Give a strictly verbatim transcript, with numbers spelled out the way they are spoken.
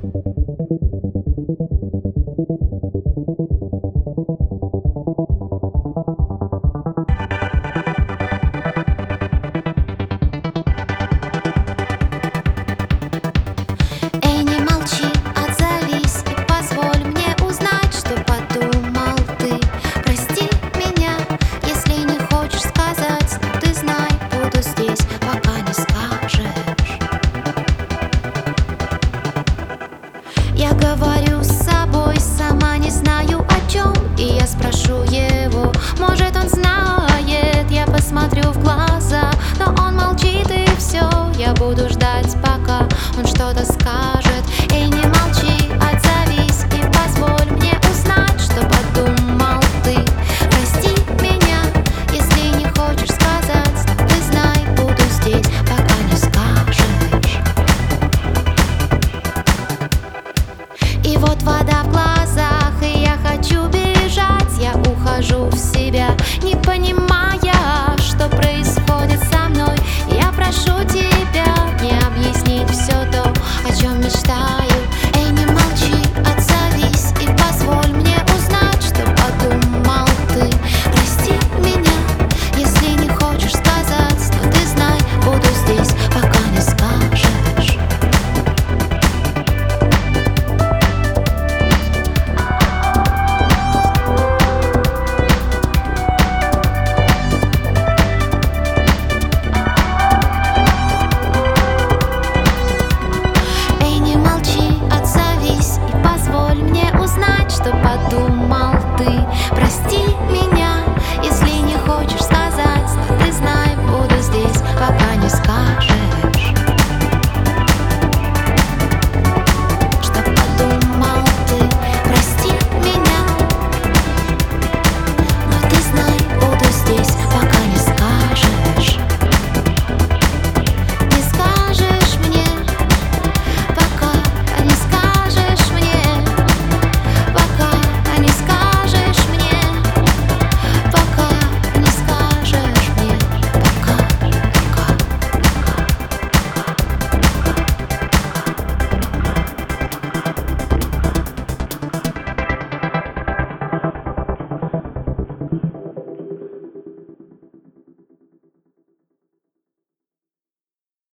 Эй, не молчи, отзовись и позволь мне узнать, что подумал ты. Прости меня, если не хочешь сказать, но ты знай, буду здесь, пока не скажешь. Я говорю с собой, сама не знаю о чем, и я спрошу его, может он знает. Я посмотрю в глаза, но он молчит, и все. Я буду ждать, пока он что-то скажет. Эй, не молчи, отзовись и позволь мне узнать, что подумал ты. Прости меня, если не хочешь сказать, но ты знай, буду здесь, пока не скажешь. И вот вода в глазах, и я хочу бежать. Я ухожу в себя, не понимая, что происходит со мной. Я прошу тебя не объяснить все то, о чем мечтаю. Эй, не молчи, отзовись и позволь мне узнать, что подумал ты. Прости меня, если не хочешь сказать, но ты знай, буду здесь, пока не скажешь. Эй, не молчи, отзовись и позволь мне узнать, что подумал ты. Прости меня.